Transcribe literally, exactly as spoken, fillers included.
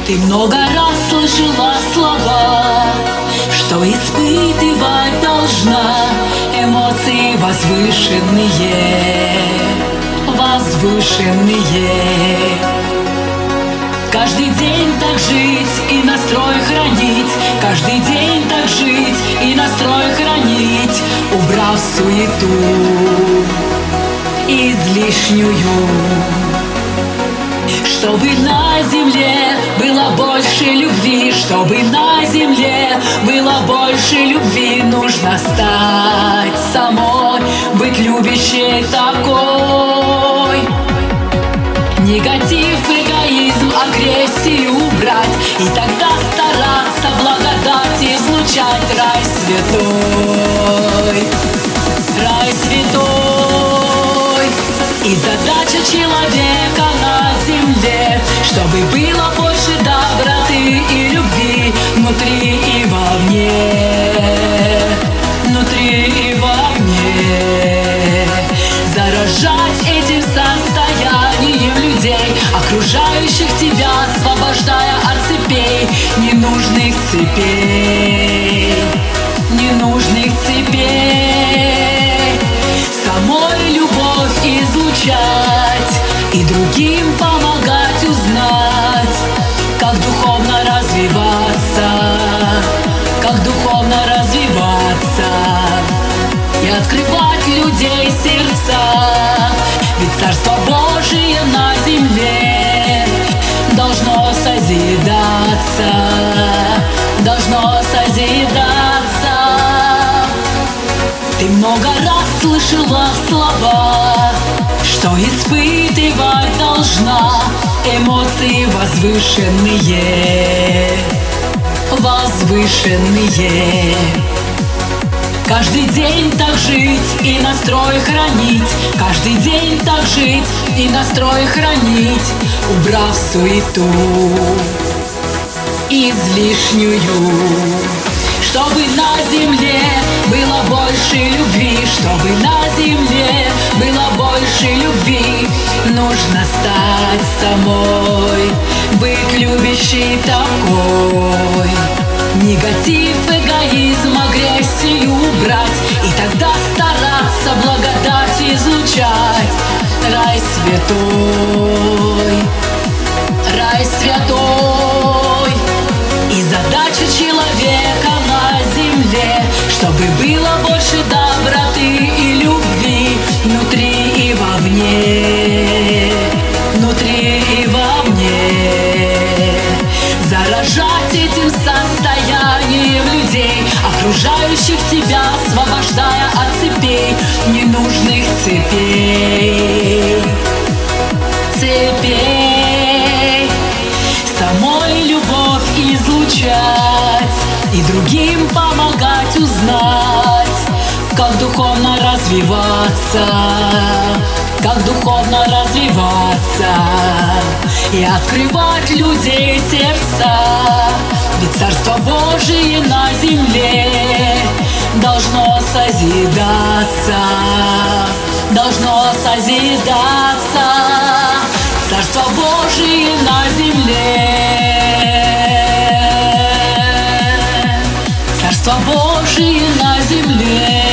Ты много раз слышала слова, что испытывать должна эмоции возвышенные, возвышенные. Каждый день так жить и настрой хранить, каждый день так жить и настрой хранить, убрав суету излишнюю. Чтобы на земле было больше любви, чтобы на земле было больше любви, нужно стать самой, быть любящей такой. Негатив, эгоизм, агрессию убрать, и тогда стараться благодать излучать. Рай святой, рай святой. И задача человека на земле, чтобы было больше доброты и любви внутри и вовне, внутри и вовне. Заражать этим состоянием людей, окружающих тебя, освобождая от цепей, ненужных цепей, ненужных цепей. Самой любовь излучать и другим помогать узнать, как духовно развиваться, как духовно развиваться и открывать людей сердца. Ведь Царство Божие на земле должно созидаться, должно созидаться. Ты много раз слышала слова, что испытывать должна эмоции возвышенные, возвышенные. Каждый день так жить и настрой хранить, каждый день так жить и настрой хранить, убрав суету излишнюю. Чтобы на земле было больше любви, чтобы на земле было больше любви, нужно стать самой, быть любящей такой. Негатив, эгоизм, агрессию убрать, и тогда стараться благодать излучать. Рай святой, рай святой. И задача человека на земле, чтобы было больше доброты и любви внутри и вовне, внутри и вовне. Заражать этим состоянием людей, окружающих тебя, освобождая от цепей, ненужных цепей, цепей. Самой любовь излучать и другим помогать узнать, как духовно развиваться, как духовно развиваться и открывать людей сердца. Ведь Царство Божие на земле должно созидаться, должно созидаться. Царство Божие на земле, Царство Божие на земле.